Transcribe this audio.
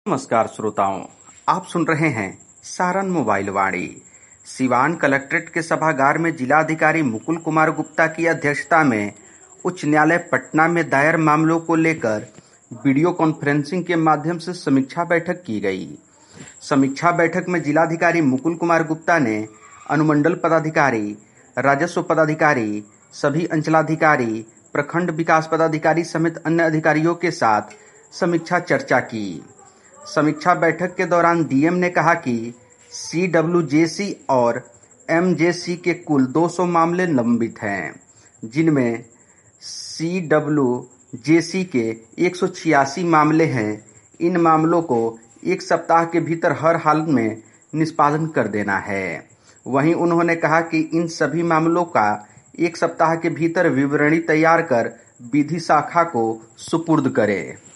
नमस्कार श्रोताओं, आप सुन रहे हैं सारण मोबाइल वाणी। सिवान कलेक्ट्रेट के सभागार में जिलाधिकारी मुकुल कुमार गुप्ता की अध्यक्षता में उच्च न्यायालय पटना में दायर मामलों को लेकर वीडियो कॉन्फ्रेंसिंग के माध्यम से समीक्षा बैठक की गई। समीक्षा बैठक में जिलाधिकारी मुकुल कुमार गुप्ता ने अनुमंडल पदाधिकारी, राजस्व पदाधिकारी, सभी अंचलाधिकारी, प्रखंड विकास पदाधिकारी समेत अन्य अधिकारियों के साथ समीक्षा चर्चा की। समीक्षा बैठक के दौरान डीएम ने कहा कि CWJC और MJC के कुल 200 मामले लंबित हैं, जिनमें CWJC के 186 मामले हैं। इन मामलों को 1 सप्ताह के भीतर हर हाल में निष्पादन कर देना है। वहीं उन्होंने कहा कि इन सभी मामलों का 1 सप्ताह के भीतर विवरणी तैयार कर विधि शाखा को सुपुर्द करें।